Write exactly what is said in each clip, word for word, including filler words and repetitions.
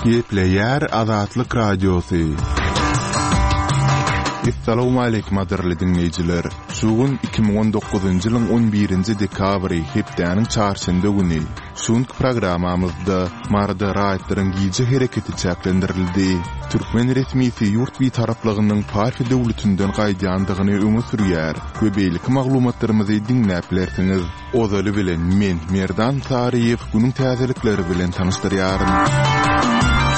Gepleyer Azatlyk Radiosu. Assalamu alaykum adirli dinleyijiler. Şugun iki bin on dokuzunjy ýylyň on birinji dekabry hepdeniň çarşamba güni. Şuňky programamyzda marda raýatlaryň giýje hereketi çäklendirildi. Türkmen resmisi ýurt bir taraplygynyň Parfi döwletinden gaýdandygyny öňe sürýär. Köbeýlik maglumatlarymyzy dinläp bilersiňiz. Ozaly bilen men Merdan Tariýew günüň täzelikleri bilen tanystyryarym.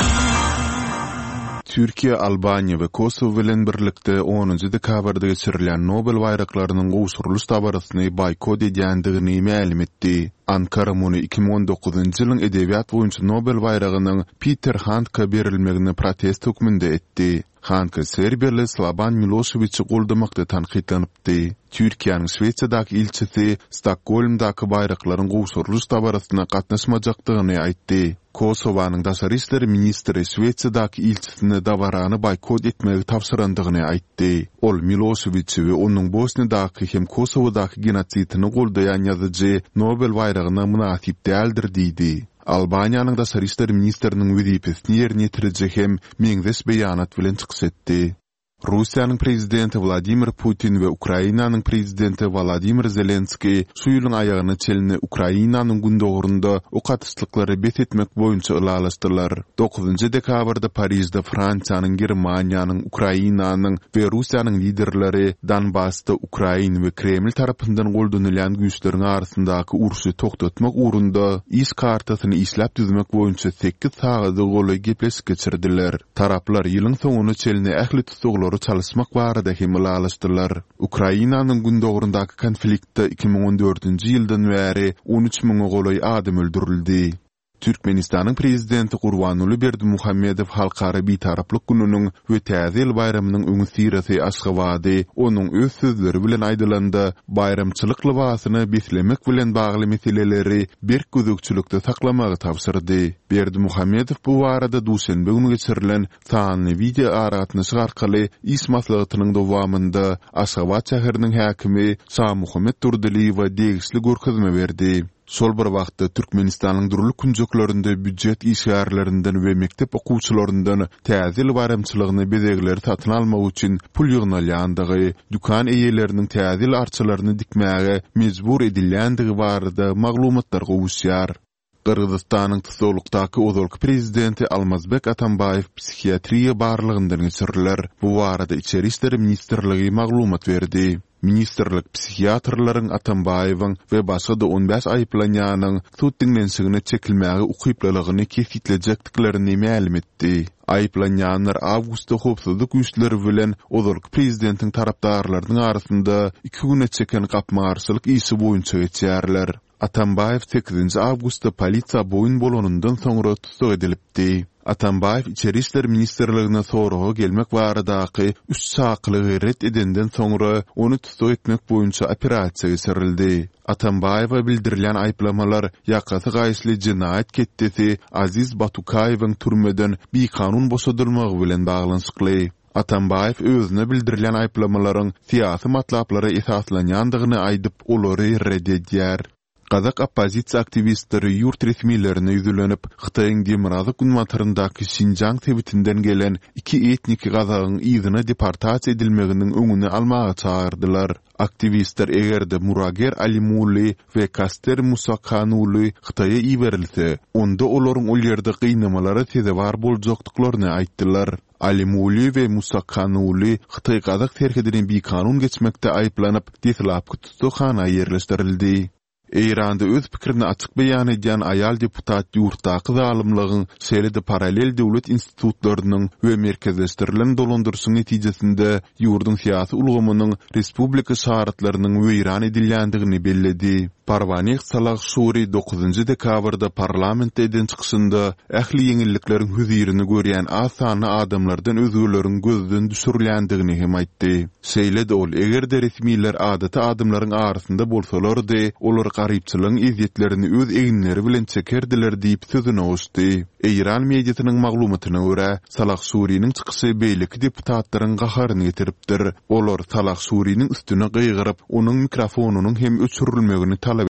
Türkiýe, Albaniýa we Kosow bilen birlikde onunjy dekabrda geçirilen Nobel bayraklarynyň gowşurylyş tabarasyny boykot edýändigini ma'lum etdi. Ankara muny iki bin on dokuzunjy ýylyň edebiýat boýunça Nobel bayragynyň Peter Handke berilmegini protest hökmünde etdi. Handke Serbiýaly Slobodan Miloševiçi goldamakda tanqidlanypdy. Türkiýanyň Şweýçardaky ilçisi Stokholmdaky bayraklaryň gowşurylyş tabarasyna gatnaşmajakdygyny aýtdy. Kosowanyň daşary işleri ministri Şweýçardaky ilçisini dawarany boykot etmegi tapşyrandygyny aýtdy. Ol Miloševiçi we onuň Bosniýadaky hem Kosowdaky genosidini goldaýan ýazyjy Nobel bayragyna munasip däldir diýdi. Albaniýanyň daşary işleri ministriniň wezipesini ýerine ýetirjek hem meňzeş beýanat bilen çykyş etdi. Russiýanyň prezidenti Vladimir Putin we Ukrainanyň prezidenti Volodymyr Zelenski şu ýylyň aýagyny çelini Ukrainanyň gündogrunda okatyşlyklary bet etmek boýunça ılalaşdylar. dokuzunjy dekabrda Parisde Fransiýanyň, Germaniýanyň, Ukrainanyň we Russiýanyň liderleri Donbassda Ukraina we Kreml tarapyndan goldanılan güýçleriň arasyndaky uruşy toktatmak uğrunda iş kartasyny işläp düzmek boýunça sekiz sagat goly gepleşik geçirdiler. Taraplar ýylyň soňuny çelini ähli tutuglar çalışmak barada hem ılalaşdylar. Ukrainanyň gündogrundaky konfliktde iki bin on dördünjy ýyldan bäri on üç miň goly adam öldürildi. Türkmenistanyň prezidenti Gurbanuly Berdimuhammedow halkara bitaraplyk gününiň we täze bayramynyň öňü sirasy Aşgabaty onuň öz sözleri bilen aýdylanda bayramçylyk libasyny beslemek bilen bagly meseleleri bir gözükçülükde saklamagy tapşyrdy. Berdimuhammedow bu barada duşenbe günü geçirilen sanly video aragatnaşy arkaly iş maslahatynyň dowamında Aşgabat şäheriniň häkimi Şah Muhammed Turdyliýewa degişli görkezme berdi. Sol bir wagtda Türkmenistanyň duruluk günjeklerinde büdjet işgärlerinden we mektep okuwçylaryndan täze bayramçylygyny bezegleri satyn almak üçin pul ýygnalýandygy, dukan eýeleriniň täze arçylaryny dikmäge mejbur edilýändigi barada maglumatlar gowuşýar. Kırgızstanyň Tuzolukdaky ozalky prezidenti Almazbek Atambayew psihiatriýa barlygyndan geçiriler. Bu barada Içeri işleri ministrligi maglumat berdi. Ministerlik psihiatrlaryň Atambayewyň we başga da on beş aýplanýanyň sud dinlenşigine çekilmäge ukyplalygyny kesitlenjekdiklerini ma'lum etdi. Aýplanýanlar awgustda hopsuzlyk güýçleri bilen ozalky prezidentiň tarapdarlarynyň arasynda iki güne çeken gapmagarçylyk işi boýunça geçýärler. Atambayew sekizinji awgustda polisiýa boýun bolanyndan soňra tutuk edilipdi. Atambayew İçeri işleri ministrligine soraga gelmek baradaky üç saklygy ret edenden soňra onu tutuk etmek boýunça operasiýa geçirildi. Atambayewa bildirilen aýplamalar ýakasy gaýsly jinayet ketdesi Aziz Batukayewiň türmeden bir kanun boşadylmagy bilen baglanyşykly. Atambayew özüne bildirilen aýplamalaryň siýasy matlaplara esaslanýandygyny aýdyp olary red edýär. Kazak opozisiýa aktivistleri ýurt resmiýetlerine ýüzlenip Hytaýyň Demirazyk ünwataryndaky Şinjan sebitinden gelen iki etnik gazagyň ýygyna deportasiýa edilmeginiň öňüni almaga çağırdylar. Aktivistler egerde Murager Alimuli we Kaster Musakhanuly Hytaýa iberilse, onda olaryň ol ýerde gynamalara sezebar boljakdyklaryny aýtdylar. Alimuli we Musakhanuly Hytaý gazak serhedini bir kanun geçmekde aýplanyp deslapky tutuşana ýerleşdirildi. Eýranda öz pikirini açyk beýan edýän aýal deputat ýurtdaky zalymlygyň şeýle-de paralel döwlet institutlarynyň we merkezleşdirilen dolandyrşyň netijesinde ýurdun syýasy ulgamynyň respublika şaratlarynyň weýran edilýändigini belledi. Parvanik Salah Şuri dokuzunjy dekabrda parlamentde eden çykyşynda ähli ýeňillikleriň hüzirini görýän az sanly adamlardan özgürleriň gözden düşürilýändigini hem aýtdy. Şeýle-de ol egerde resmiýetler adaty adamlaryň arasynda bolsalar-da olar garypçylygyň ezýetlerini öz eginleri bilen çekerdiler diýip sözüne oşdy. Eýran mediasynyň maglumatyna görä Salah Şuriň çykyşy beýleki deputatlaryň gaharyny getiripdir. Olar Salah Şuriň üstüne gyýgyryp, onuň mikrofonunyň hem öçürilmegini